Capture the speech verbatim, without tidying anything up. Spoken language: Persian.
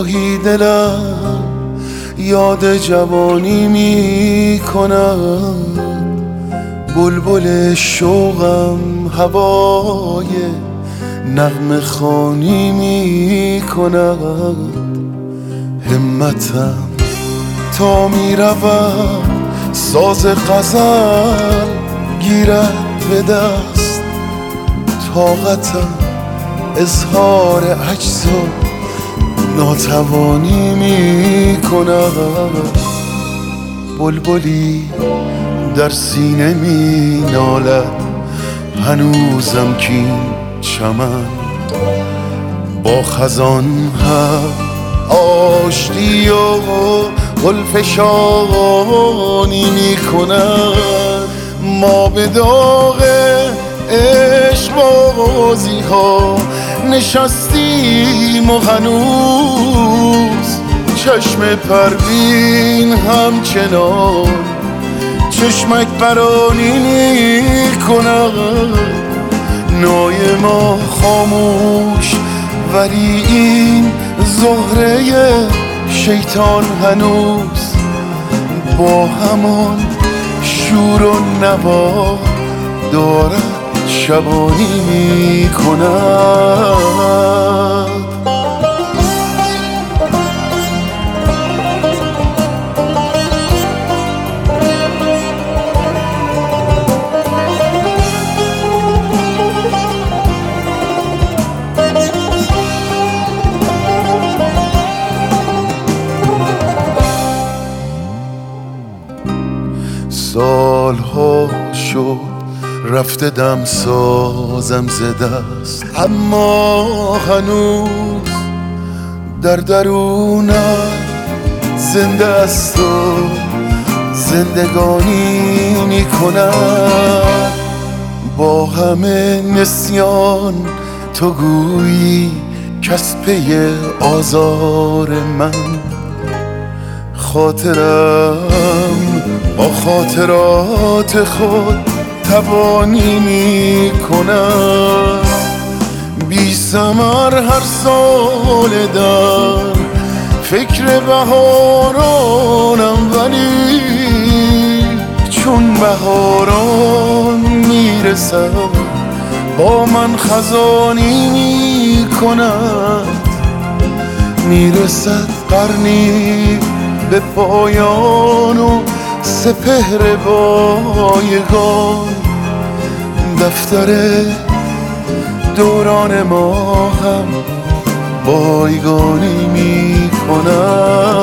گاهی دلم یاد جوانی می کند، بلبل شوقم هوای نغمه خوانی می کند. همتم تا می رود ساز غزل گیرد به دست، طاقتم اظهار عجز و ناتوانی می کند. بلبلی در سینه می نالد هنوزم کین چمن، با خزان هم آشتی و گلفشانی می کند. ما به داغ عشق بازی ها نشستیم و هنوز چشم پروین همچنان چشمک برانی می کند. نای ما خاموش ولی این زهره شیطان هنوز با همان شور و نوا دارد شبانی می کند. سالها شد رفته دم سازم ز دست، اما هنوز در درونم زنده است و زندگانی می کند. با همه نسیان تو گویی کس پی آزار من، خاطرم با خاطرات خود تبانی می کند. بی ثمر هر سال در فکر بهارانم، ولی چون بهاران میرسد با من خزانی می کند. میرسد قرنی به پایان و سپهر بایگان، دفتر دوران ما هم بایگانی می کند.